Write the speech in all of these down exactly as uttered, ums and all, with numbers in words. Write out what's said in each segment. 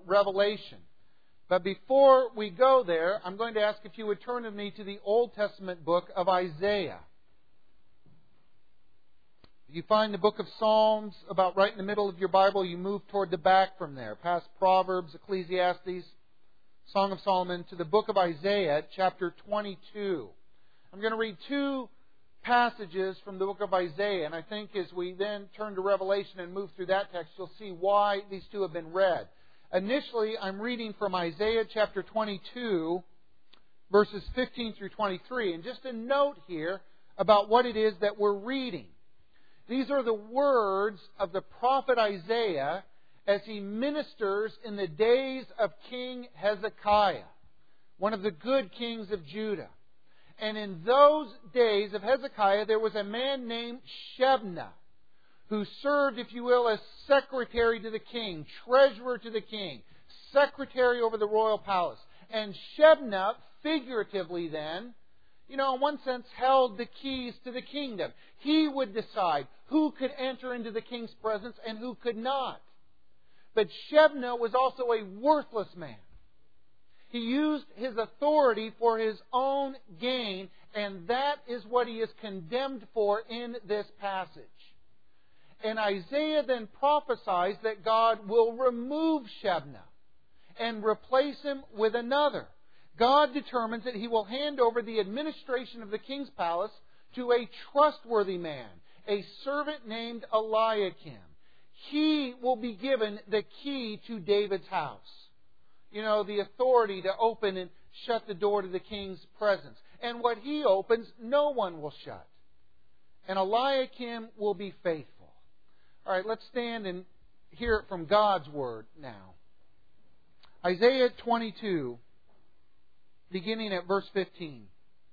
Revelation. But before we go there, I'm going to ask if you would turn with me to the Old Testament book of Isaiah. You find the book of Psalms about right in the middle of your Bible. You move toward the back from there, past Proverbs, Ecclesiastes, Song of Solomon, to the book of Isaiah, chapter twenty-two. I'm going to read two passages from the book of Isaiah, and I think as we then turn to Revelation and move through that text, you'll see why these two have been read. Initially, I'm reading from Isaiah chapter twenty-two, verses fifteen through twenty-three. And just a note here about what it is that we're reading. These are the words of the prophet Isaiah as he ministers in the days of King Hezekiah, one of the good kings of Judah. And in those days of Hezekiah, there was a man named Shebna, who served, if you will, as secretary to the king, treasurer to the king, secretary over the royal palace. And Shebna, figuratively then, you know, in one sense, held the keys to the kingdom. He would decide who could enter into the king's presence and who could not. But Shebna was also a worthless man. He used his authority for his own gain, and that is what he is condemned for in this passage. And Isaiah then prophesies that God will remove Shebna and replace him with another. God determines that He will hand over the administration of the king's palace to a trustworthy man, a servant named Eliakim. He will be given the key to David's house. You know, the authority to open and shut the door to the king's presence. And what he opens, no one will shut. And Eliakim will be faithful. All right, let's stand and hear it from God's Word now. Isaiah twenty-two, beginning at verse fifteen.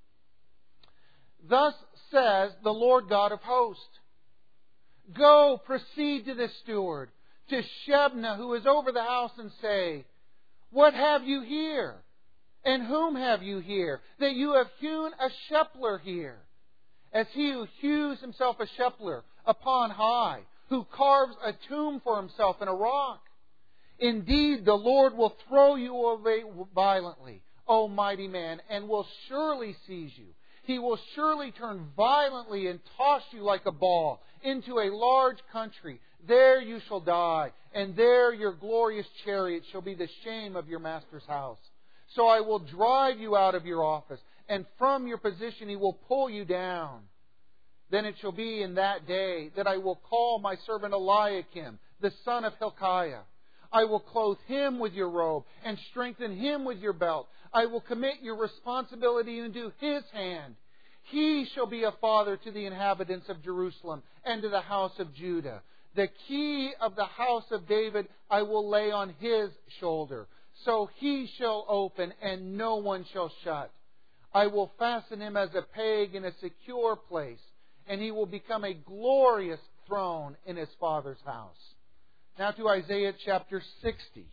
Thus says the Lord God of hosts, Go, proceed to this steward, to Shebna, who is over the house, and say, What have you here? And whom have you here? That you have hewn a shepler here, as he who hews himself a shepler upon high, who carves a tomb for himself in a rock. Indeed, the Lord will throw you away violently, O mighty man, and will surely seize you. He will surely turn violently and toss you like a ball into a large country. There you shall die, and there your glorious chariot shall be the shame of your master's house. So I will drive you out of your office, and from your position He will pull you down. Then it shall be in that day that I will call my servant Eliakim, the son of Hilkiah. I will clothe him with your robe and strengthen him with your belt. I will commit your responsibility into his hand. He shall be a father to the inhabitants of Jerusalem and to the house of Judah. The key of the house of David I will lay on his shoulder. So he shall open and no one shall shut. I will fasten him as a peg in a secure place, and he will become a glorious throne in his father's house. Now to Isaiah chapter sixty.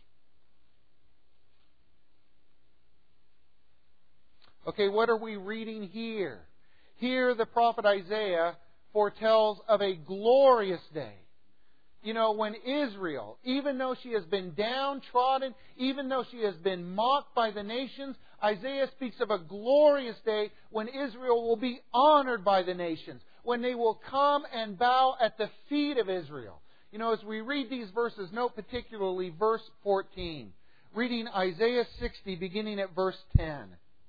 Okay, what are we reading here? Here the prophet Isaiah foretells of a glorious day. You know, when Israel, even though she has been downtrodden, even though she has been mocked by the nations, Isaiah speaks of a glorious day when Israel will be honored by the nations, when they will come and bow at the feet of Israel. You know, as we read these verses, note particularly verse fourteen. Reading Isaiah sixty, beginning at verse ten.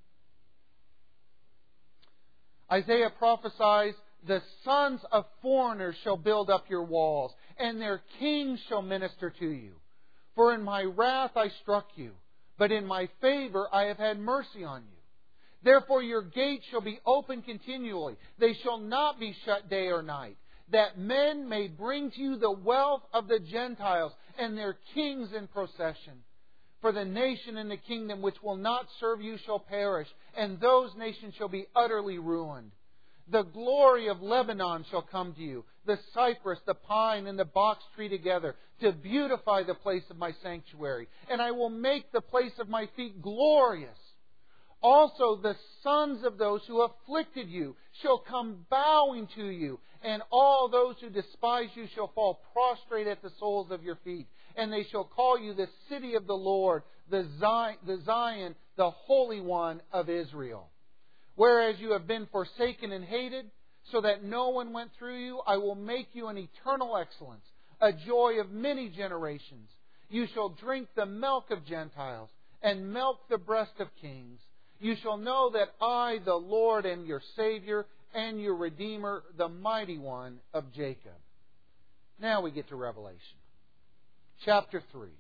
Isaiah prophesies, The sons of foreigners shall build up your walls, and their kings shall minister to you. For in my wrath I struck you, but in my favor I have had mercy on you. Therefore your gates shall be open continually. They shall not be shut day or night, that men may bring to you the wealth of the Gentiles and their kings in procession. For the nation and the kingdom which will not serve you shall perish, and those nations shall be utterly ruined. The glory of Lebanon shall come to you, the cypress, the pine, and the box tree together, to beautify the place of my sanctuary. And I will make the place of my feet glorious. Also the sons of those who afflicted you shall come bowing to you, and all those who despise you shall fall prostrate at the soles of your feet. And they shall call you the city of the Lord, the Zion, the Zion, the Holy One of Israel. Whereas you have been forsaken and hated, so that no one went through you, I will make you an eternal excellence, a joy of many generations. You shall drink the milk of Gentiles, and milk the breast of kings. You shall know that I, the Lord, am your Savior, and your Redeemer, the Mighty One of Jacob. Now we get to Revelation. Chapter three.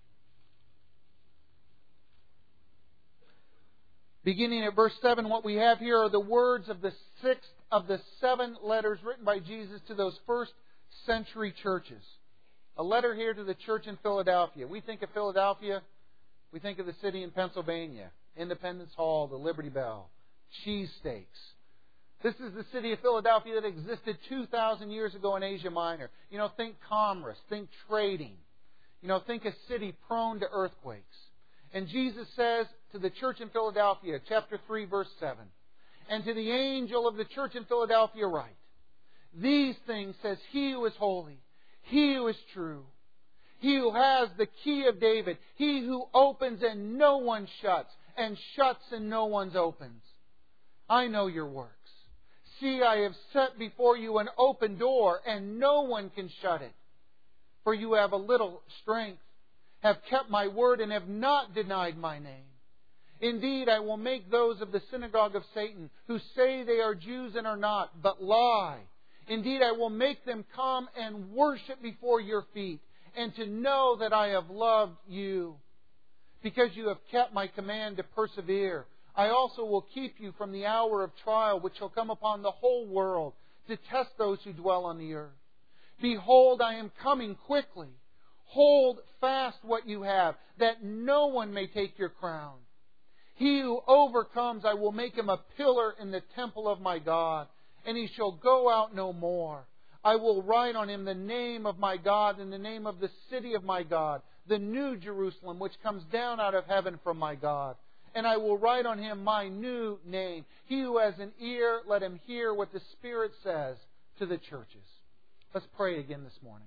Beginning at verse seven, what we have here are the words of the sixth of the seven letters written by Jesus to those first century churches. A letter here to the church in Philadelphia. We think of Philadelphia, we think of the city in Pennsylvania, Independence Hall, the Liberty Bell, cheesesteaks. This is the city of Philadelphia that existed two thousand years ago in Asia Minor. You know, think commerce, think trading. You know, think a city prone to earthquakes. And Jesus says to the church in Philadelphia, chapter three, verse seven, and to the angel of the church in Philadelphia write, these things says He who is holy, He who is true, He who has the key of David, He who opens and no one shuts, and shuts and no one opens. I know your works. See, I have set before you an open door, and no one can shut it. For you have a little strength, have kept my word, and have not denied my name. Indeed, I will make those of the synagogue of Satan, who say they are Jews and are not, but lie. Indeed, I will make them come and worship before your feet, and to know that I have loved you. Because you have kept my command to persevere, I also will keep you from the hour of trial which shall come upon the whole world to test those who dwell on the earth. Behold, I am coming quickly. Hold fast what you have, that no one may take your crown. He who overcomes, I will make him a pillar in the temple of my God, and he shall go out no more. I will write on him the name of my God and the name of the city of my God, the new Jerusalem, which comes down out of heaven from my God. And I will write on him my new name. He who has an ear, let him hear what the Spirit says to the churches. Let's pray again this morning.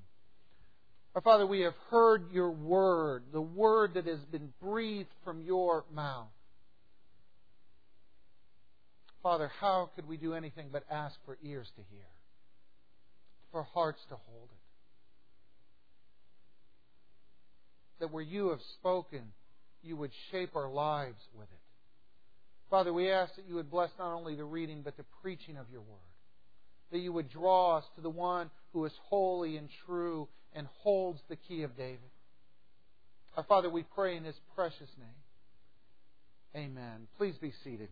Our Father, we have heard your word, the word that has been breathed from your mouth. Father, how could we do anything but ask for ears to hear, for hearts to hold it? That where you have spoken, you would shape our lives with it. Father, we ask that you would bless not only the reading, but the preaching of your word. That you would draw us to the one who is holy and true and holds the key of David. Our Father, we pray in His precious name. Amen. Please be seated.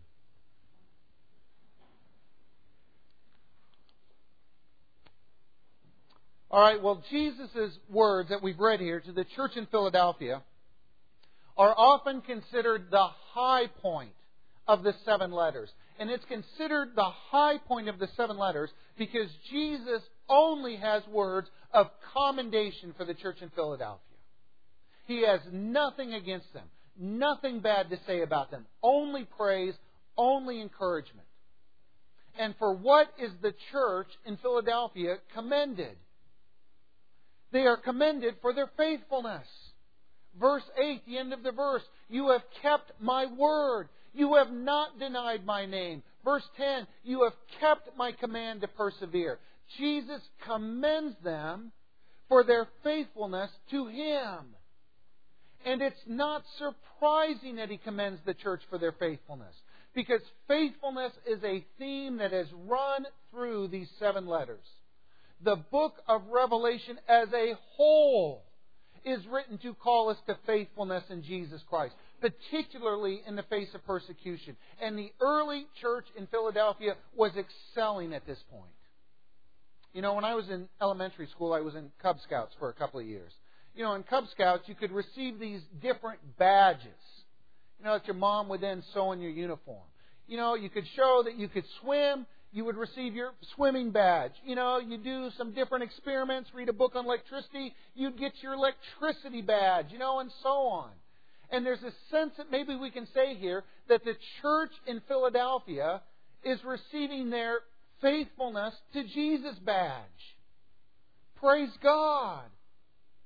All right, well, Jesus' words that we've read here to the church in Philadelphia are often considered the high point of the seven letters. And it's considered the high point of the seven letters because Jesus only has words of commendation for the church in Philadelphia. He has nothing against them, nothing bad to say about them, only praise, only encouragement. And for what is the church in Philadelphia commended? They are commended for their faithfulness. Verse eight, the end of the verse, you have kept my word. You have not denied my name. Verse ten, you have kept my command to persevere. Jesus commends them for their faithfulness to Him. And it's not surprising that He commends the church for their faithfulness, because faithfulness is a theme that has run through these seven letters. The book of Revelation as a whole is written to call us to faithfulness in Jesus Christ, particularly in the face of persecution. And the early church in Philadelphia was excelling at this point. You know, when I was in elementary school, I was in Cub Scouts for a couple of years. You know, in Cub Scouts, you could receive these different badges. You know, that your mom would then sew in your uniform. You know, you could show that you could swim. You would receive your swimming badge. You know, you do some different experiments, read a book on electricity, you'd get your electricity badge, you know, and so on. And there's a sense that maybe we can say here that the church in Philadelphia is receiving their faithfulness to Jesus badge. Praise God.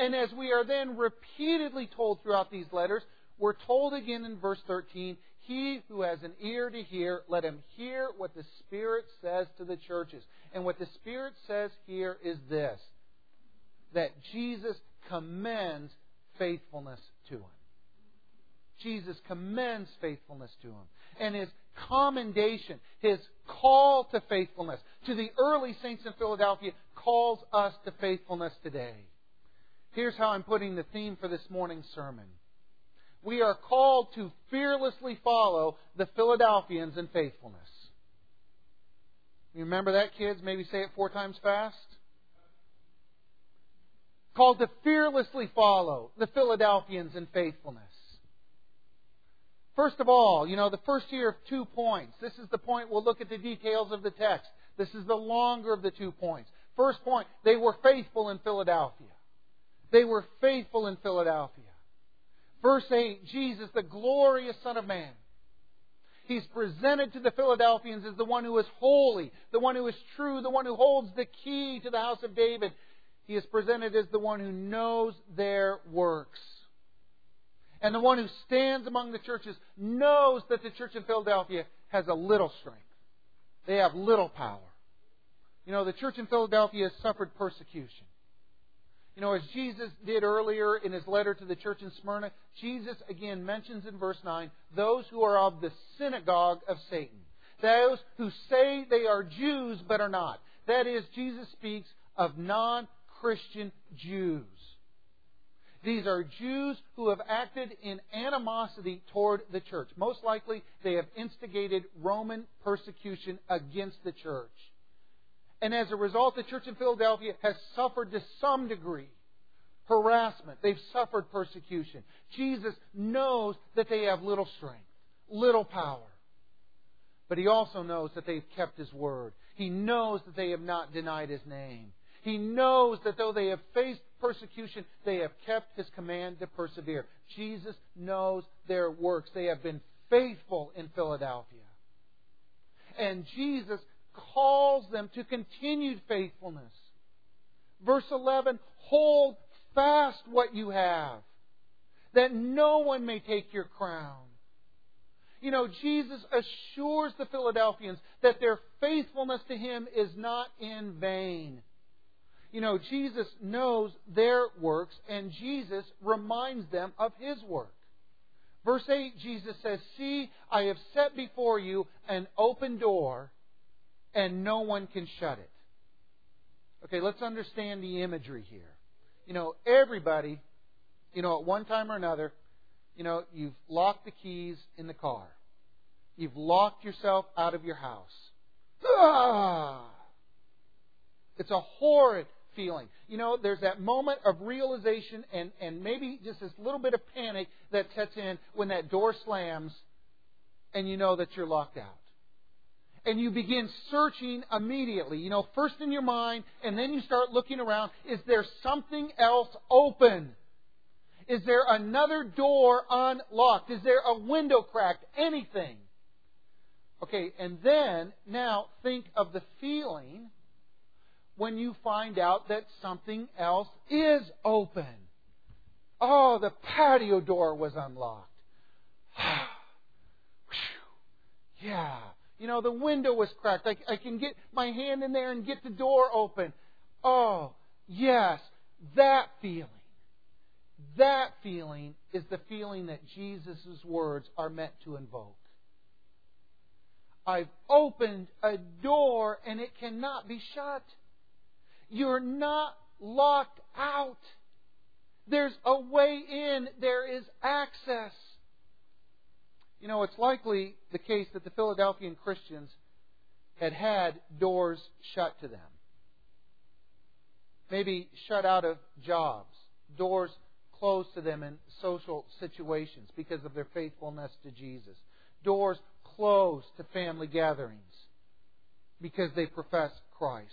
And as we are then repeatedly told throughout these letters, we're told again in verse thirteen, he who has an ear to hear, let him hear what the Spirit says to the churches. And what the Spirit says here is this, that Jesus commends faithfulness to him. Jesus commends faithfulness to him. And his commendation, his call to faithfulness to the early saints in Philadelphia calls us to faithfulness today. Here's how I'm putting the theme for this morning's sermon. We are called to fearlessly follow the Philadelphians in faithfulness. You remember that, kids? Maybe say it four times fast. Called to fearlessly follow the Philadelphians in faithfulness. First of all, you know, the first here of two points. This is the point we'll look at the details of the text. This is the longer of the two points. First point, they were faithful in Philadelphia. They were faithful in Philadelphia. Verse eight, Jesus, the glorious Son of Man. He's presented to the Philadelphians as the one who is holy, the one who is true, the one who holds the key to the house of David. He is presented as the one who knows their works. And the one who stands among the churches knows that the church in Philadelphia has a little strength. They have little power. You know, the church in Philadelphia has suffered persecution. You know, as Jesus did earlier in His letter to the church in Smyrna, Jesus again mentions in verse nine, those who are of the synagogue of Satan. Those who say they are Jews but are not. That is, Jesus speaks of non-Christian Jews. These are Jews who have acted in animosity toward the church. Most likely, they have instigated Roman persecution against the church. And as a result, the church in Philadelphia has suffered to some degree harassment. They've suffered persecution. Jesus knows that they have little strength, little power. But He also knows that they've kept His word. He knows that they have not denied His name. He knows that though they have faced persecution, they have kept His command to persevere. Jesus knows their works. They have been faithful in Philadelphia. And Jesus calls them to continued faithfulness. Verse eleven, hold fast what you have, that no one may take your crown. You know, Jesus assures the Philadelphians that their faithfulness to Him is not in vain. You know, Jesus knows their works, and Jesus reminds them of His work. Verse eight, Jesus says, see, I have set before you an open door, and no one can shut it. Okay, let's understand the imagery here. You know, everybody, you know, at one time or another, you know, you've locked the keys in the car. You've locked yourself out of your house. Ah! It's a horrid feeling. You know, there's that moment of realization and, and maybe just this little bit of panic that sets in when that door slams and you know that you're locked out. And you begin searching immediately, you know, first in your mind, and then you start looking around. Is there something else open? Is there another door unlocked? Is there a window cracked? Anything? Okay, and then, now, think of the feeling when you find out that something else is open. Oh, the patio door was unlocked. Yeah. You know, the window was cracked. I, I can get my hand in there and get the door open. Oh, yes, that feeling. That feeling is the feeling that Jesus' words are meant to invoke. I've opened a door and it cannot be shut. You're not locked out. There's a way in. There is access. You know, it's likely the case that the Philadelphian Christians had had doors shut to them. Maybe shut out of jobs. Doors closed to them in social situations because of their faithfulness to Jesus. Doors closed to family gatherings because they profess Christ.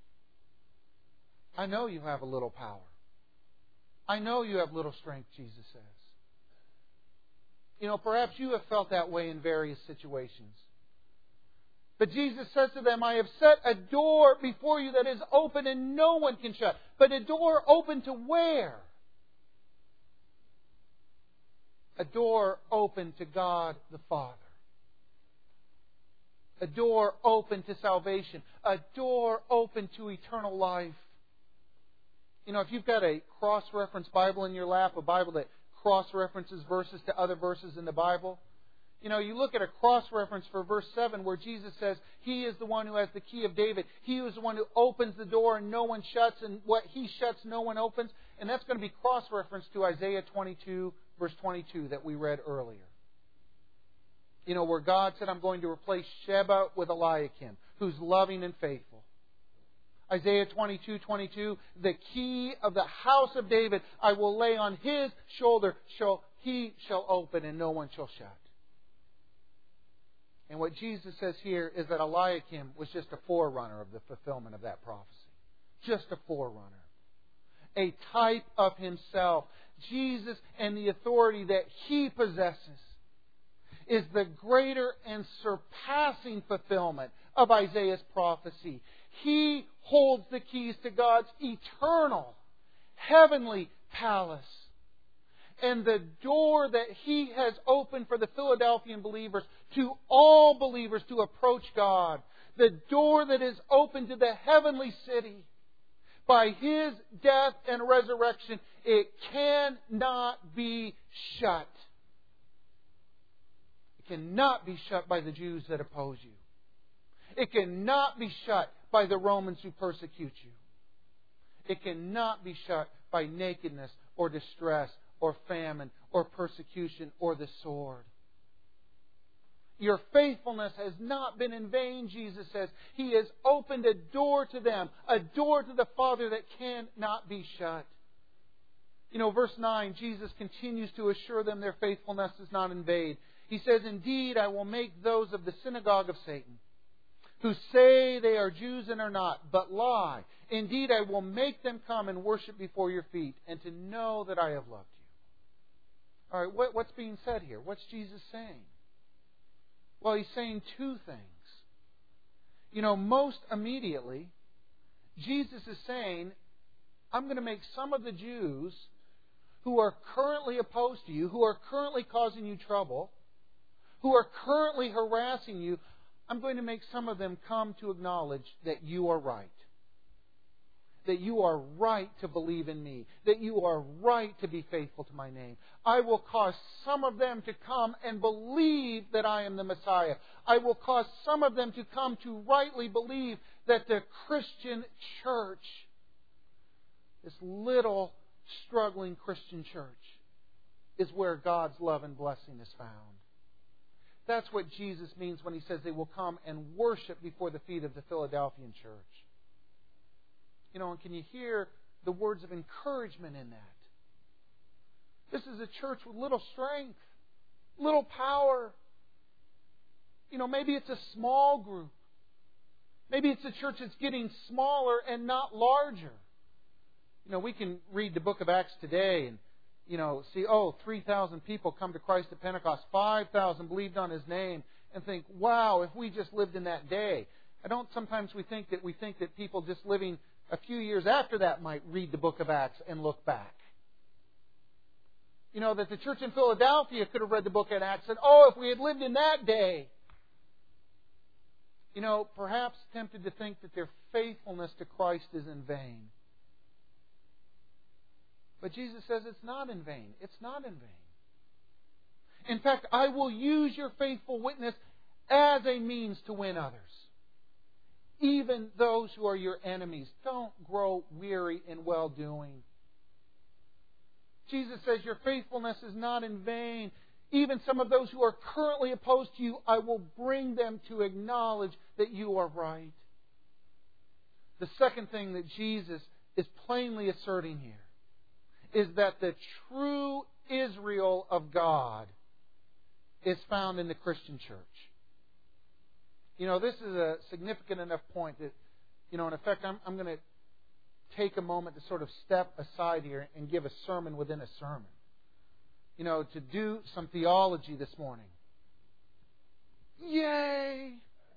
I know you have a little power. I know you have little strength, Jesus says. You know, perhaps you have felt that way in various situations. But Jesus says to them, I have set a door before you that is open and no one can shut. But a door open to where? A door open to God the Father. A door open to salvation. A door open to eternal life. You know, if you've got a cross-reference Bible in your lap, a Bible that cross-references verses to other verses in the Bible, you know, you look at a cross-reference for verse seven where Jesus says, He is the one who has the key of David. He is the one who opens the door and no one shuts, and what He shuts, no one opens. And that's going to be cross-referenced to Isaiah twenty-two, verse twenty-two that we read earlier. You know, where God said, I'm going to replace Sheba with Eliakim, who's loving and faithful. Isaiah twenty-two, twenty-two, the key of the house of David I will lay on His shoulder. Shall, he shall open and no one shall shut. And what Jesus says here is that Eliakim was just a forerunner of the fulfillment of that prophecy. Just a forerunner. A type of Himself. Jesus and the authority that He possesses is the greater and surpassing fulfillment of Isaiah's prophecy. He holds the keys to God's eternal, heavenly palace. And the door that He has opened for the Philadelphian believers, to all believers to approach God, the door that is open to the heavenly city, by His death and resurrection, it cannot be shut. It cannot be shut by the Jews that oppose you. It cannot be shut by the Romans who persecute you. It cannot be shut by nakedness or distress or famine or persecution or the sword. Your faithfulness has not been in vain, Jesus says. He has opened a door to them, a door to the Father that cannot be shut. You know, verse nine, Jesus continues to assure them their faithfulness is not in vain. He says, Indeed, I will make those of the synagogue of Satan, who say they are Jews and are not, but lie. Indeed, I will make them come and worship before your feet, and to know that I have loved you. All right, what, what's being said here? What's Jesus saying? Well, He's saying two things. You know, most immediately, Jesus is saying, I'm going to make some of the Jews who are currently opposed to you, who are currently causing you trouble, who are currently harassing you, I'm going to make some of them come to acknowledge that you are right. That you are right to believe in me. That you are right to be faithful to my name. I will cause some of them to come and believe that I am the Messiah. I will cause some of them to come to rightly believe that the Christian church, this little struggling Christian church, is where God's love and blessing is found. That's what Jesus means when He says they will come and worship before the feet of the Philadelphian church. You know, and can you hear the words of encouragement in that? This is a church with little strength, little power. You know, maybe it's a small group. Maybe it's a church that's getting smaller and not larger. You know, we can read the book of Acts today and, you know, see, oh, three thousand people come to Christ at Pentecost, five thousand believed on His name, and think, wow, if we just lived in that day. I don't, sometimes we think that we think that people just living a few years after that might read the book of Acts and look back. You know, that the church in Philadelphia could have read the book of Acts and, oh, if we had lived in that day. You know, perhaps tempted to think that their faithfulness to Christ is in vain. But Jesus says it's not in vain. It's not in vain. In fact, I will use your faithful witness as a means to win others. Even those who are your enemies. Don't grow weary in well-doing. Jesus says your faithfulness is not in vain. Even some of those who are currently opposed to you, I will bring them to acknowledge that you are right. The second thing that Jesus is plainly asserting here is that the true Israel of God is found in the Christian church. You know, this is a significant enough point that, you know, in effect, I'm, I'm going to take a moment to sort of step aside here and give a sermon within a sermon. You know, to do some theology this morning. Yay!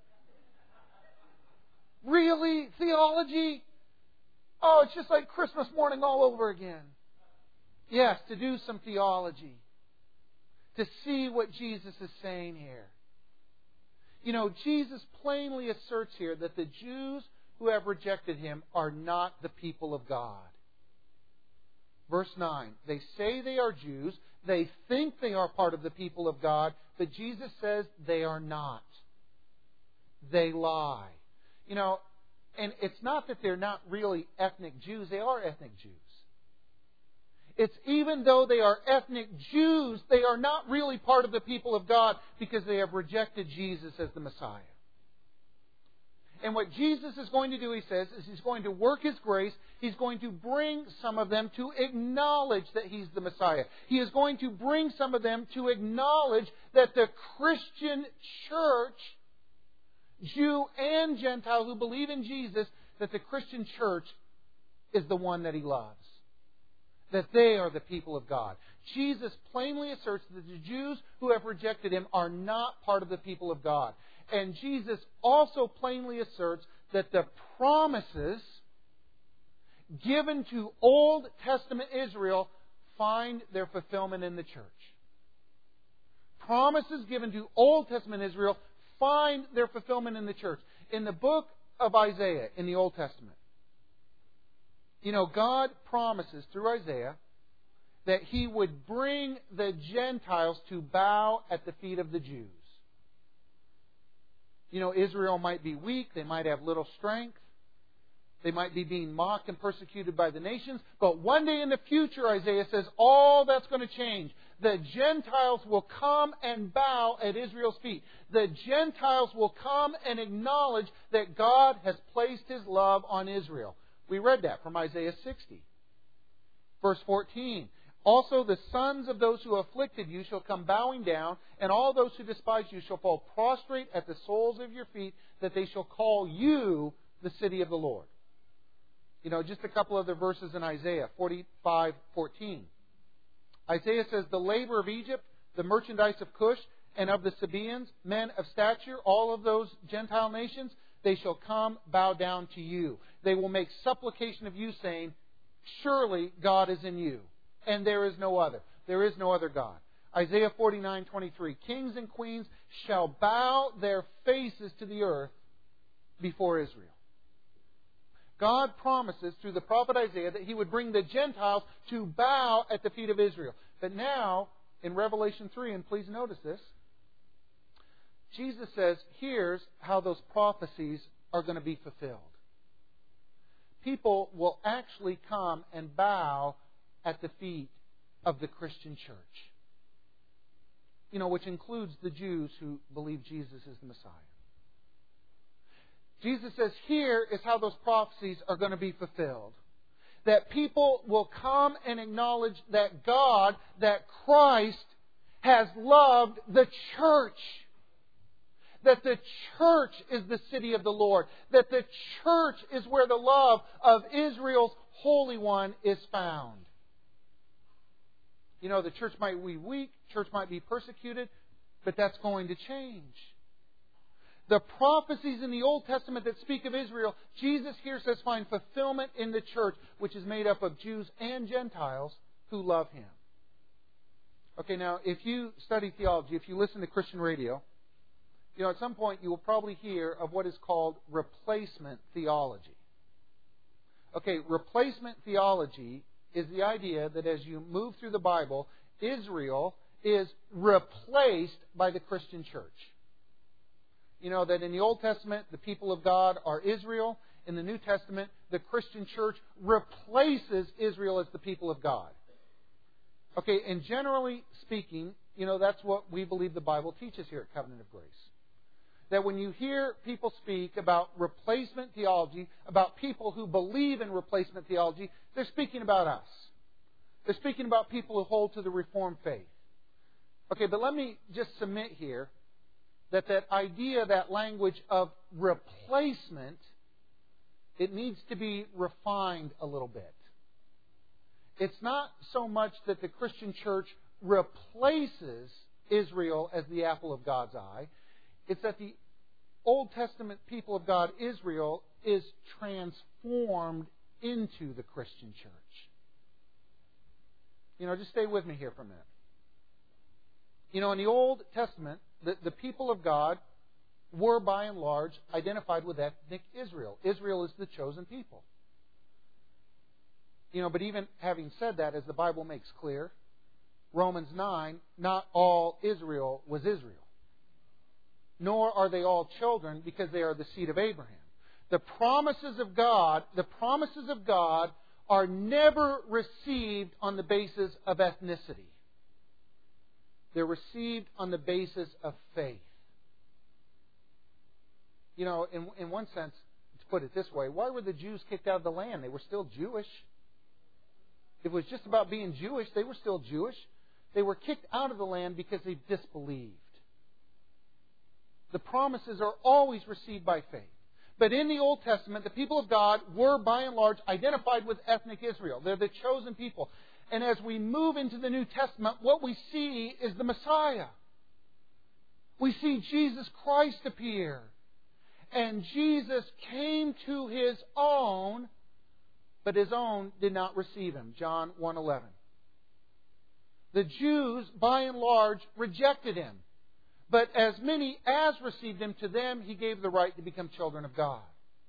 Really? Theology? Oh, it's just like Christmas morning all over again. Yes, to do some theology. to see what Jesus is saying here. You know, Jesus plainly asserts here that the Jews who have rejected Him are not the people of God. Verse nine, they say they are Jews, they think they are part of the people of God, but Jesus says they are not. They lie. You know, and it's not that they're not really ethnic Jews, they are ethnic Jews. It's even though they are ethnic Jews, they are not really part of the people of God because they have rejected Jesus as the Messiah. And what Jesus is going to do, he says, is He's going to work His grace. He's going to bring some of them to acknowledge that He's the Messiah. He is going to bring some of them to acknowledge that the Christian church, Jew and Gentile who believe in Jesus, that the Christian church is the one that He loves. That they are the people of God. Jesus plainly asserts that the Jews who have rejected Him are not part of the people of God. And Jesus also plainly asserts that the promises given to Old Testament Israel find their fulfillment in the church. Promises given to Old Testament Israel find their fulfillment in the church. In the book of Isaiah, in the Old Testament, you know, God promises through Isaiah that He would bring the Gentiles to bow at the feet of the Jews. You know, Israel might be weak, they might have little strength, they might be being mocked and persecuted by the nations, but one day in the future, Isaiah says, all that's going to change. The Gentiles will come and bow at Israel's feet. The Gentiles will come and acknowledge that God has placed His love on Israel. We read that from Isaiah sixty. Verse fourteen. Also the sons of those who afflicted you shall come bowing down, and all those who despise you shall fall prostrate at the soles of your feet, that they shall call you the city of the Lord. You know, just a couple other verses in Isaiah forty-five fourteen. Isaiah says, the labor of Egypt, the merchandise of Cush, and of the Sabaeans, men of stature, all of those Gentile nations, they shall come bow down to you. They will make supplication of you, saying, surely God is in you, and there is no other. There is no other God. Isaiah forty-nine twenty-three. Kings and queens shall bow their faces to the earth before Israel. God promises through the prophet Isaiah that He would bring the Gentiles to bow at the feet of Israel. But now, in Revelation three, and please notice this, Jesus says, here's how those prophecies are going to be fulfilled. People will actually come and bow at the feet of the Christian church. You know, which includes the Jews who believe Jesus is the Messiah. Jesus says, here is how those prophecies are going to be fulfilled. That people will come and acknowledge that God, that Christ, has loved the church. That the church is the city of the Lord. That the church is where the love of Israel's Holy One is found. You know, the church might be weak, church might be persecuted, but that's going to change. The prophecies in the Old Testament that speak of Israel, Jesus here says find fulfillment in the church, which is made up of Jews and Gentiles who love Him. Okay, now, if you study theology, if you listen to Christian radio, you know, at some point you will probably hear of what is called replacement theology. Okay, replacement theology is the idea that as you move through the Bible, Israel is replaced by the Christian church. You know, that in the Old Testament, the people of God are Israel. In the New Testament, the Christian church replaces Israel as the people of God. Okay, and generally speaking, you know, that's what we believe the Bible teaches here at Covenant of Grace. That when you hear people speak about replacement theology, about people who believe in replacement theology, they're speaking about us. They're speaking about people who hold to the Reformed faith. Okay, but let me just submit here that that idea, that language of replacement, it needs to be refined a little bit. It's not so much that the Christian church replaces Israel as the apple of God's eye. It's that the Old Testament people of God, Israel, is transformed into the Christian church. You know, just stay with me here for a minute. You know, in the Old Testament, the, the people of God were by and large identified with ethnic Israel. Israel is the chosen people. You know, but even having said that, as the Bible makes clear, Romans nine, not all Israel was Israel. Nor are they all children because they are the seed of Abraham. The promises of God, the promises of God are never received on the basis of ethnicity. They're received on the basis of faith. You know, in, in one sense, to put it this way, why were the Jews kicked out of the land? They were still Jewish. If it was just about being Jewish, they were still Jewish. They were kicked out of the land because they disbelieved. The promises are always received by faith. But in the Old Testament, the people of God were by and large identified with ethnic Israel. They're the chosen people. And as we move into the New Testament, what we see is the Messiah. We see Jesus Christ appear. And Jesus came to His own, but His own did not receive Him. John one eleven. The Jews, by and large, rejected Him. But as many as received Him, to them He gave the right to become children of God.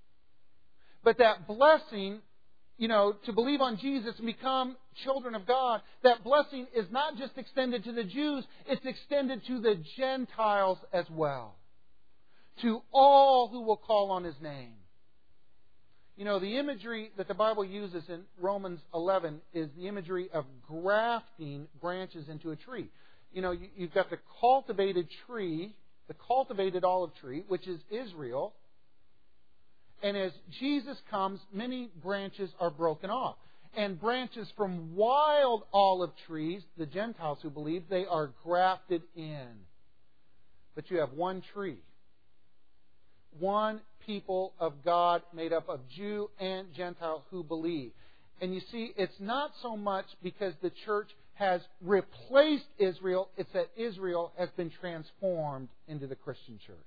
But that blessing, you know, to believe on Jesus and become children of God, that blessing is not just extended to the Jews, it's extended to the Gentiles as well. To all who will call on His name. You know, the imagery that the Bible uses in Romans eleven is the imagery of grafting branches into a tree. You know, you've got the cultivated tree, the cultivated olive tree, which is Israel. And as Jesus comes, many branches are broken off. And branches from wild olive trees, the Gentiles who believe, they are grafted in. But you have one tree. One people of God made up of Jew and Gentile who believe. And you see, it's not so much because the church has replaced Israel, it's that Israel has been transformed into the Christian church.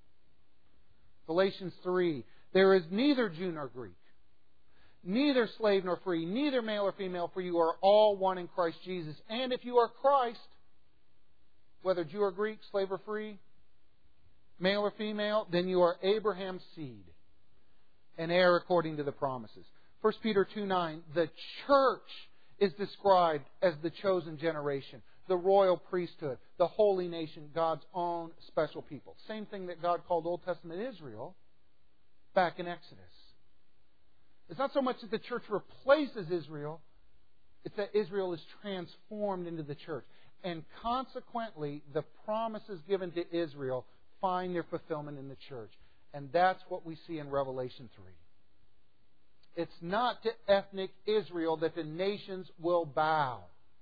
Galatians three, there is neither Jew nor Greek, neither slave nor free, neither male or female, for you are all one in Christ Jesus. And if you are Christ, whether Jew or Greek, slave or free, male or female, then you are Abraham's seed, and heir according to the promises. First Peter two nine, the church is described as the chosen generation, the royal priesthood, the holy nation, God's own special people. Same thing that God called Old Testament Israel back in Exodus. It's not so much that the church replaces Israel, it's that Israel is transformed into the church. And consequently, the promises given to Israel find their fulfillment in the church. And that's what we see in Revelation three. It's not to ethnic Israel that the nations will bow.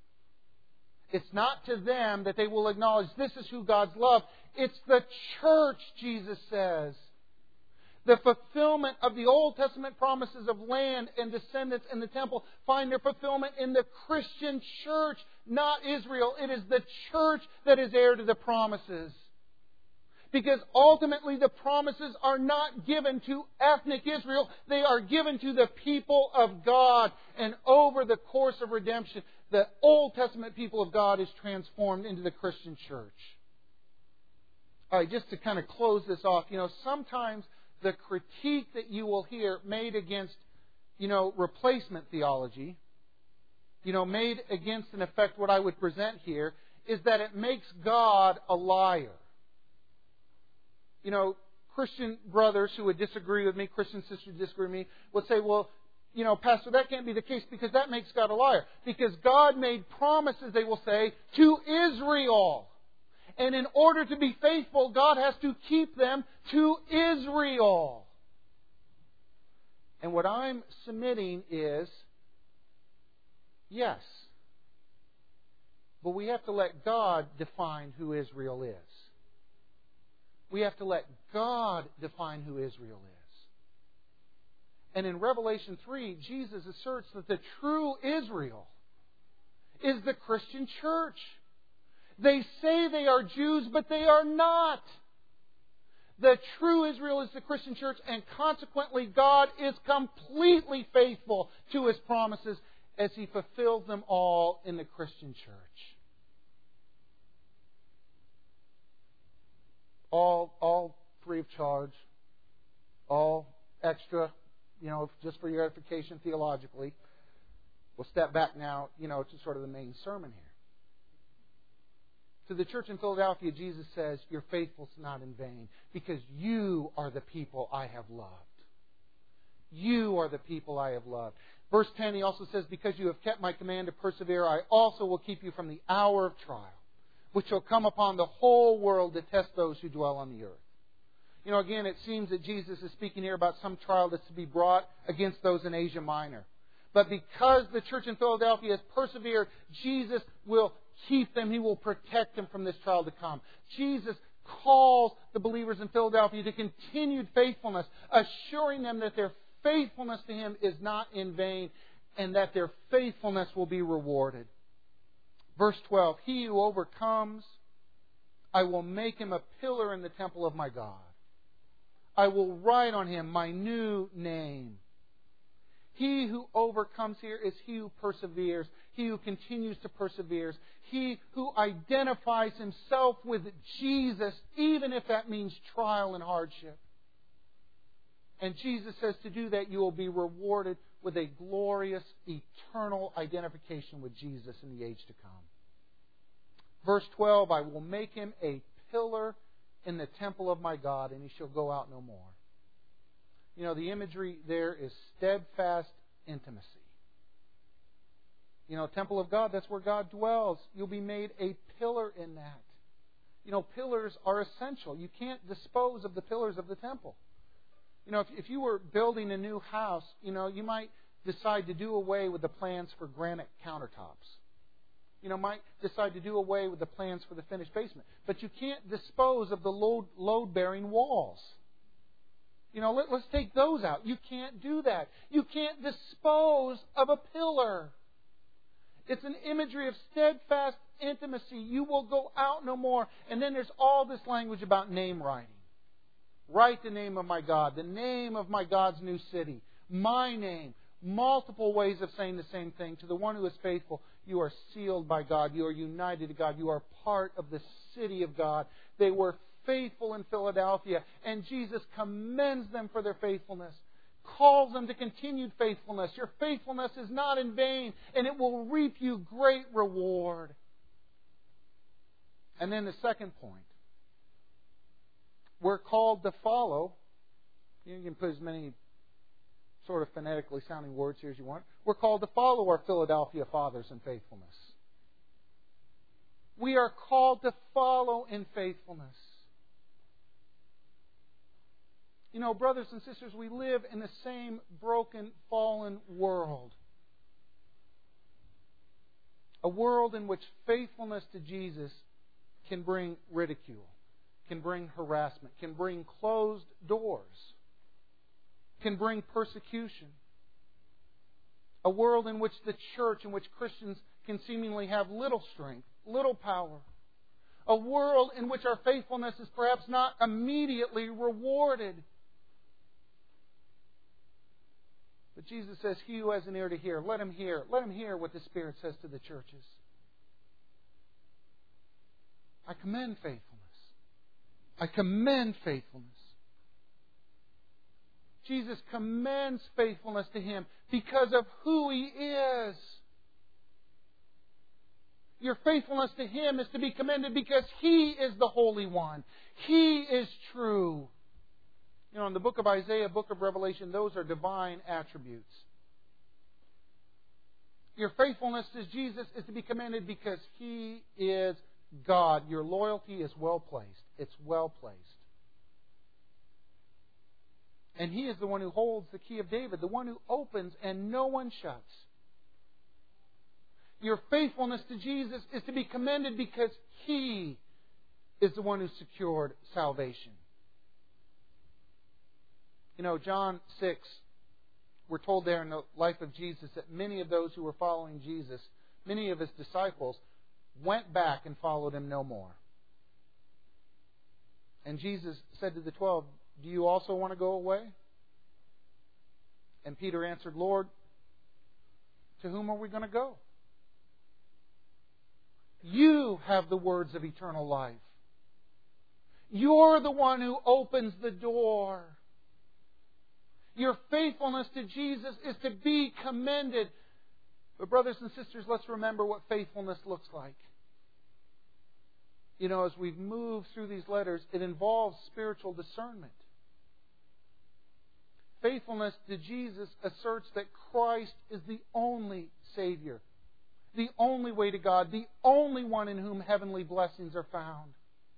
It's not to them that they will acknowledge this is who God's love. It's the church, Jesus says. The fulfillment of the Old Testament promises of land and descendants in the temple find their fulfillment in the Christian church, not Israel. It is the church that is heir to the promises. Because ultimately the promises are not given to ethnic Israel. They are given to the people of God. And over the course of redemption, the Old Testament people of God is transformed into the Christian church. All right, just to kind of close this off, you know, sometimes the critique that you will hear made against, you know, replacement theology, you know, made against, in effect, what I would present here, is that it makes God a liar. You know, Christian brothers who would disagree with me, Christian sisters who disagree with me, would say, well, you know, Pastor, that can't be the case because that makes God a liar. Because God made promises, they will say, to Israel. And in order to be faithful, God has to keep them to Israel. And what I'm submitting is, yes. But we have to let God define who Israel is. We have to let God define who Israel is. And in Revelation three, Jesus asserts that the true Israel is the Christian church. They say they are Jews, but they are not. The true Israel is the Christian church, and consequently God is completely faithful to His promises as He fulfills them all in the Christian church. all all free of charge, all extra, you know, just for your edification theologically. We'll step back now, you know, to sort of the main sermon here. To the church in Philadelphia, Jesus says, your faithfulness is not in vain, because you are the people I have loved. You are the people I have loved. Verse ten, he also says, because you have kept my command to persevere, I also will keep you from the hour of trial, which shall come upon the whole world to test those who dwell on the earth. You know, again, it seems that Jesus is speaking here about some trial that's to be brought against those in Asia Minor. But because the church in Philadelphia has persevered, Jesus will keep them. He will protect them from this trial to come. Jesus calls the believers in Philadelphia to continued faithfulness, assuring them that their faithfulness to Him is not in vain and that their faithfulness will be rewarded. Verse twelve, he who overcomes, I will make him a pillar in the temple of my God. I will write on him my new name. He who overcomes here is he who perseveres, he who continues to persevere, he who identifies himself with Jesus, even if that means trial and hardship. And Jesus says to do that, you will be rewarded with a glorious, eternal identification with Jesus in the age to come. Verse twelve, I will make him a pillar in the temple of my God, and he shall go out no more. You know, the imagery there is steadfast intimacy. You know, temple of God, that's where God dwells. You'll be made a pillar in that. You know, pillars are essential. You can't dispose of the pillars of the temple. You know, if, if you were building a new house, you know, you might decide to do away with the plans for granite countertops. You know, might decide to do away with the plans for the finished basement. But you can't dispose of the load, load-bearing walls. You know, let, let's take those out. You can't do that. You can't dispose of a pillar. It's an imagery of steadfast intimacy. You will go out no more. And then there's all this language about name writing. Write the name of my God, the name of my God's new city, my name. Multiple ways of saying the same thing. To the one who is faithful, you are sealed by God. You are united to God. You are part of the city of God. They were faithful in Philadelphia, and Jesus commends them for their faithfulness, calls them to continued faithfulness. Your faithfulness is not in vain, and it will reap you great reward. And then the second point. We're called to follow. You can put as many sort of phonetically sounding words here as you want. We're called to follow our Philadelphia fathers in faithfulness. We are called to follow in faithfulness. You know, brothers and sisters, we live in the same broken, fallen world. A world in which faithfulness to Jesus can bring ridicule, can bring harassment, can bring closed doors, can bring persecution. A world in which the church, in which Christians can seemingly have little strength, little power. A world in which our faithfulness is perhaps not immediately rewarded. But Jesus says, he who has an ear to hear, let him hear. Let him hear what the Spirit says to the churches. I commend faithfulness. I commend faithfulness. Jesus commends faithfulness to Him because of who He is. Your faithfulness to Him is to be commended because He is the Holy One. He is true. You know, in the book of Isaiah, book of Revelation, those are divine attributes. Your faithfulness to Jesus is to be commended because He is God. Your loyalty is well placed. It's well placed. And He is the one who holds the key of David, the one who opens and no one shuts. Your faithfulness to Jesus is to be commended because He is the one who secured salvation. You know, John six, we're told there in the life of Jesus that many of those who were following Jesus, many of His disciples, went back and followed Him no more. And Jesus said to the twelve, do you also want to go away? And Peter answered, Lord, to whom are we going to go? You have the words of eternal life. You're the one who opens the door. Your faithfulness to Jesus is to be commended. But brothers and sisters, let's remember what faithfulness looks like. You know, as we've moved through these letters, it involves spiritual discernment. Faithfulness to Jesus asserts that Christ is the only Savior, the only way to God, the only one in whom heavenly blessings are found.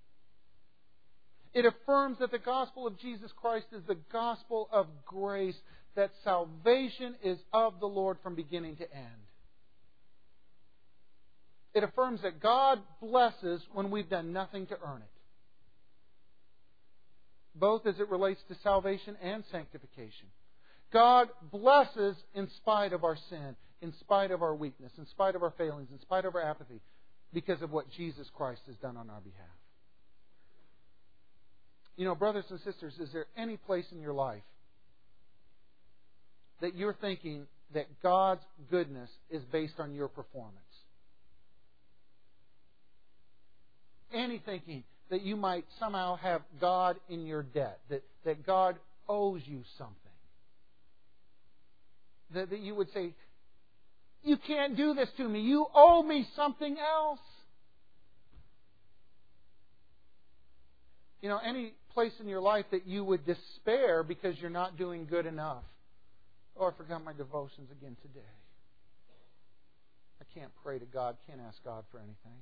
It affirms that the gospel of Jesus Christ is the gospel of grace, that salvation is of the Lord from beginning to end. It affirms that God blesses when we've done nothing to earn it, both as it relates to salvation and sanctification. God blesses in spite of our sin, in spite of our weakness, in spite of our failings, in spite of our apathy, because of what Jesus Christ has done on our behalf. You know, brothers and sisters, is there any place in your life that you're thinking that God's goodness is based on your performance? Any thinking that you might somehow have God in your debt, that, that God owes you something? That, that you would say, you can't do this to me, you owe me something else. You know, any place in your life that you would despair because you're not doing good enough. Oh, I forgot my devotions again today. I can't pray to God, can't ask God for anything.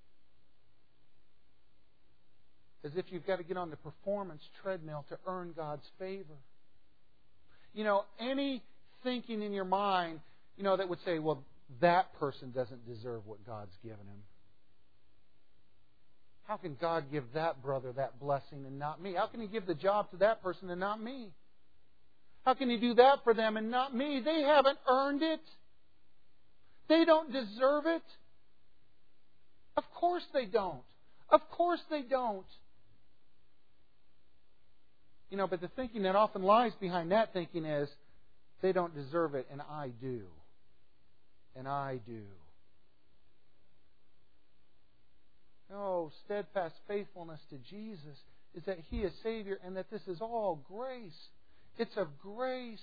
As if you've got to get on the performance treadmill to earn God's favor. You know, any thinking in your mind, you know, that would say, well, that person doesn't deserve what God's given him. How can God give that brother that blessing and not me? How can He give the job to that person and not me? How can He do that for them and not me? They haven't earned it. They don't deserve it. Of course they don't. Of course they don't. You know, but the thinking that often lies behind that thinking is, they don't deserve it and I do. And I do. No, steadfast faithfulness to Jesus is that He is Savior and that this is all grace. It's of grace.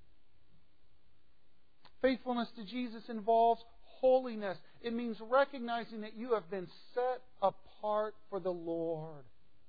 Faithfulness to Jesus involves holiness. It means recognizing that you have been set apart for the Lord.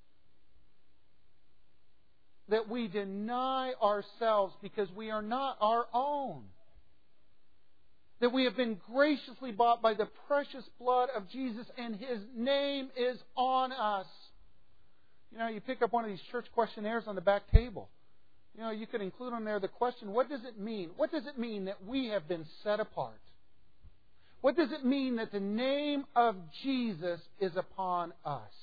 That we deny ourselves because we are not our own. That we have been graciously bought by the precious blood of Jesus and His name is on us. You know, you pick up one of these church questionnaires on the back table. You know, you could include on there the question, what does it mean? What does it mean that we have been set apart? What does it mean that the name of Jesus is upon us?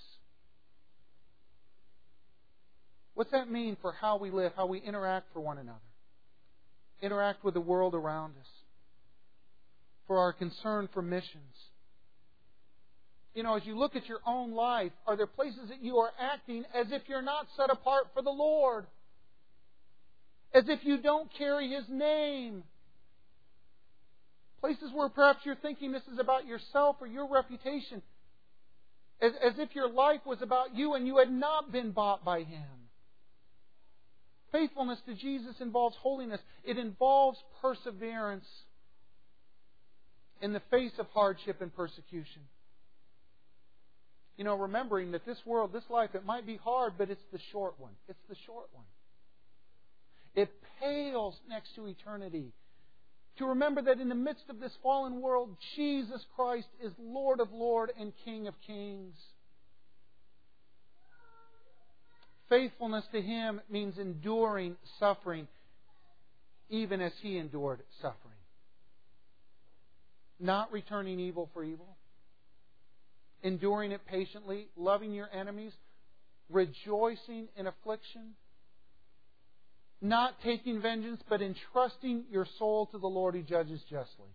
What's that mean for how we live, how we interact for one another? Interact with the world around us. For our concern for missions. You know, as you look at your own life, are there places that you are acting as if you're not set apart for the Lord? As if you don't carry His name? Places where perhaps you're thinking this is about yourself or your reputation. As, as if your life was about you and you had not been bought by Him. Faithfulness to Jesus involves holiness. It involves perseverance in the face of hardship and persecution. You know, remembering that this world, this life, it might be hard, but it's the short one. It's the short one. It pales next to eternity. To remember that in the midst of this fallen world, Jesus Christ is Lord of Lords and King of Kings. Faithfulness to Him means enduring suffering, even as He endured suffering. Not returning evil for evil. Enduring it patiently. Loving your enemies. Rejoicing in affliction. Not taking vengeance, but entrusting your soul to the Lord who judges justly.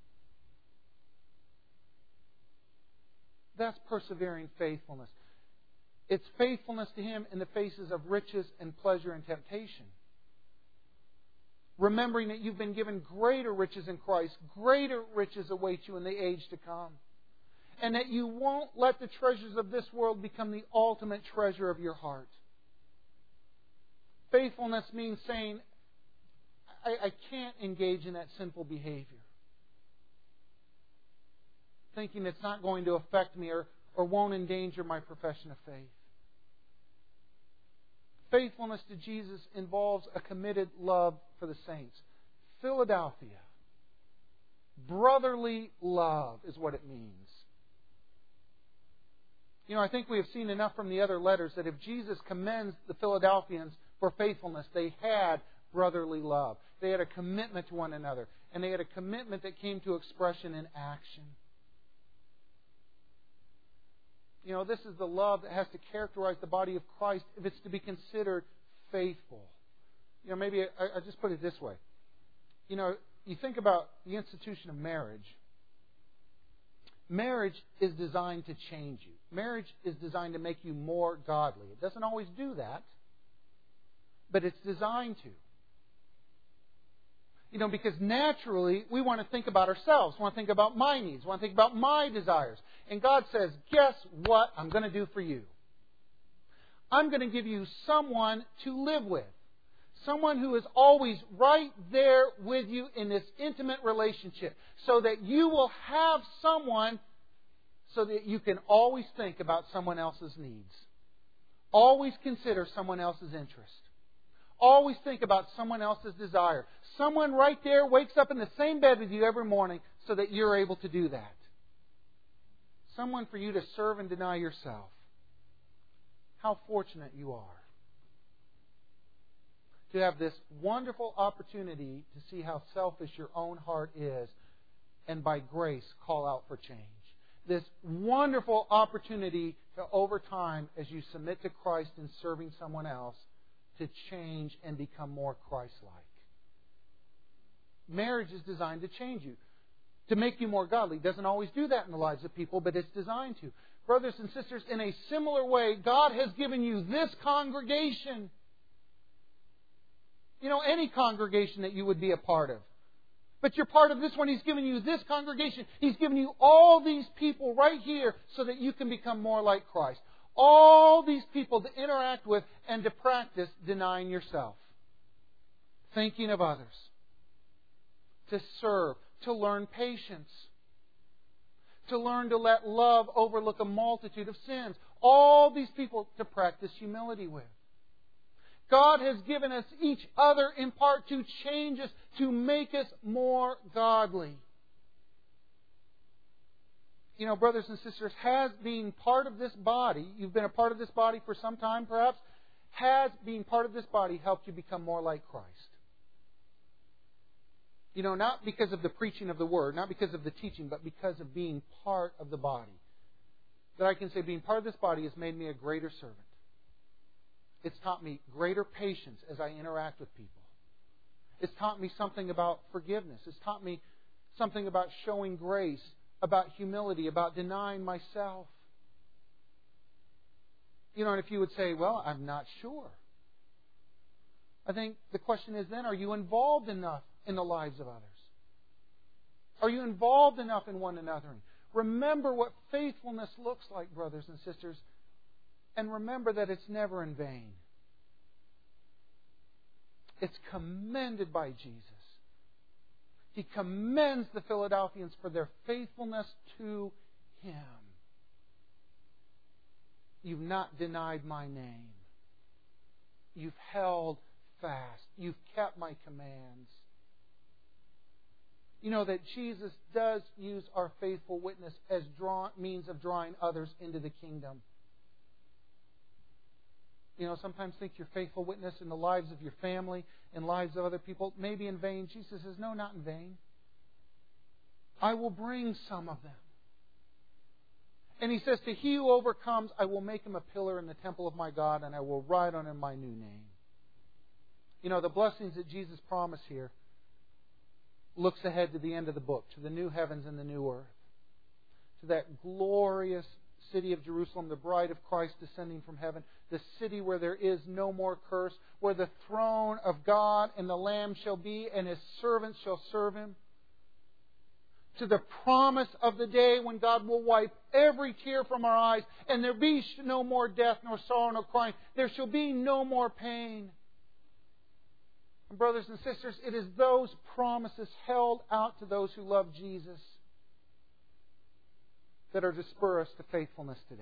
That's persevering faithfulness. It's faithfulness to Him in the faces of riches and pleasure and temptation. Remembering that you've been given greater riches in Christ. Greater riches await you in the age to come. and that you won't let the treasures of this world become the ultimate treasure of your heart. Faithfulness means saying, I, I can't engage in that sinful behavior, thinking it's not going to affect me or, or won't endanger my profession of faith. Faithfulness to Jesus involves a committed love for the saints. Philadelphia, brotherly love is what it means. You know, I think we have seen enough from the other letters that if Jesus commends the Philadelphians for faithfulness, they had brotherly love. They had a commitment to one another, and they had a commitment that came to expression in action. You know, this is the love that has to characterize the body of Christ if it's to be considered faithful. You know, maybe I, I just put it this way. You know, you think about the institution of marriage. Marriage is designed to change you. Marriage is designed to make you more godly. It doesn't always do that, but it's designed to. You know, because naturally we want to think about ourselves, want to think about my needs, want to think about my desires. And God says, guess what I'm going to do for you? I'm going to give you someone to live with. Someone who is always right there with you in this intimate relationship. So that you will have someone so that you can always think about someone else's needs. Always consider someone else's interest. Always think about someone else's desire. Someone right there wakes up in the same bed with you every morning so that you're able to do that. Someone for you to serve and deny yourself. How fortunate you are to have this wonderful opportunity to see how selfish your own heart is and by grace call out for change. This wonderful opportunity to, over time, as you submit to Christ in serving someone else, to change and become more Christ-like. Marriage is designed to change you, to make you more godly. It doesn't always do that in the lives of people, but it's designed to. Brothers and sisters, in a similar way, God has given you this congregation. You know, any congregation that you would be a part of. But you're part of this one. He's given you this congregation. He's given you all these people right here so that you can become more like Christ. All these people to interact with and to practice denying yourself. Thinking of others. To serve. To learn patience. To learn to let love overlook a multitude of sins. All these people to practice humility with. God has given us each other in part to change us, to make us more godly. You know, brothers and sisters, has being part of this body, you've been a part of this body for some time perhaps, has being part of this body helped you become more like Christ? You know, not because of the preaching of the Word, not because of the teaching, but because of being part of the body. That I can say being part of this body has made me a greater servant. It's taught me greater patience as I interact with people. It's taught me something about forgiveness. It's taught me something about showing grace, about humility, about denying myself. You know, and if you would say, well, I'm not sure. I think the question is then, are you involved enough in the lives of others? Are you involved enough in one another? Remember what faithfulness looks like, brothers and sisters. And remember that it's never in vain. It's commended by Jesus. He commends the Philadelphians for their faithfulness to Him. You've not denied my name. You've held fast. You've kept my commands. You know that Jesus does use our faithful witness as draw, means of drawing others into the kingdom. You know, sometimes think your faithful witness in the lives of your family and lives of other people may be in vain. Jesus says, no, not in vain. I will bring some of them. And He says, to he who overcomes, I will make him a pillar in the temple of my God, and I will write on him my new name. You know, the blessings that Jesus promised here looks ahead to the end of the book, to the new heavens and the new earth, to that glorious city of Jerusalem, the bride of Christ descending from heaven, the city where there is no more curse, where the throne of God and the Lamb shall be, and His servants shall serve Him. to the promise of the day when God will wipe every tear from our eyes, and there be no more death, nor sorrow, nor crying. There shall be no more pain. And brothers and sisters, it is those promises held out to those who love Jesus that are to spur us to faithfulness today.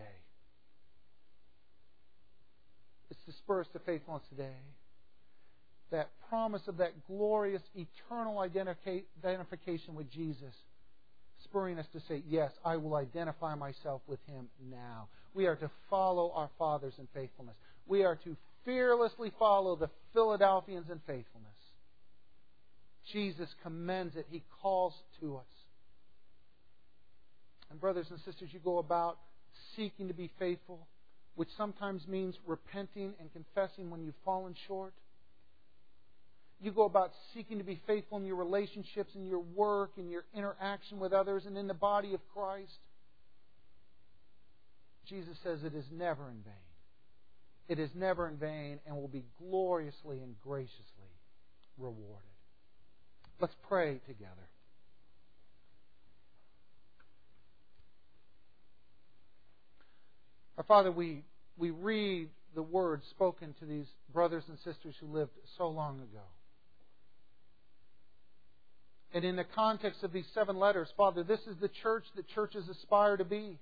It's to spur us to faithfulness today. That promise of that glorious, eternal identification with Jesus, spurring us to say, yes, I will identify myself with Him now. We are to follow our fathers in faithfulness. We are to fearlessly follow the Philadelphians in faithfulness. Jesus commends it. He calls to us. And brothers and sisters, you go about seeking to be faithful, which sometimes means repenting and confessing when you've fallen short. You go about seeking to be faithful in your relationships, in your work, in your interaction with others, and in the body of Christ. Jesus says it is never in vain. It is never in vain and will be gloriously and graciously rewarded. Let's pray together. Our Father, we, we read the words spoken to these brothers and sisters who lived so long ago. And in the context of these seven letters, Father, this is the church that churches aspire to be.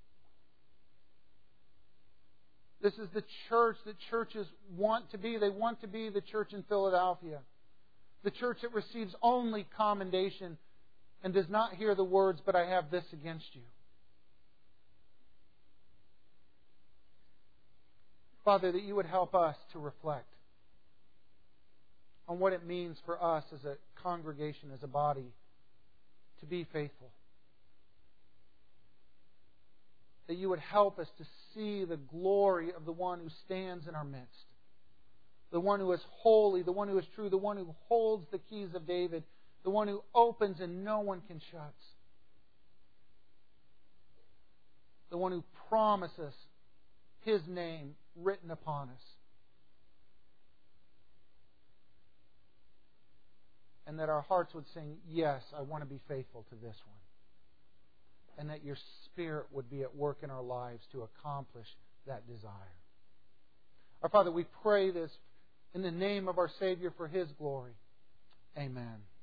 This is the church that churches want to be. They want to be the church in Philadelphia. The church that receives only commendation and does not hear the words, but I have this against you. Father, that you would help us to reflect on what it means for us as a congregation, as a body, to be faithful. That you would help us to see the glory of the one who stands in our midst. The one who is holy, the one who is true, the one who holds the keys of David, the one who opens and no one can shut. The one who promises His name written upon us. And that our hearts would sing, yes, I want to be faithful to this one. And that your Spirit would be at work in our lives to accomplish that desire. Our Father, we pray this in the name of our Savior for His glory. Amen.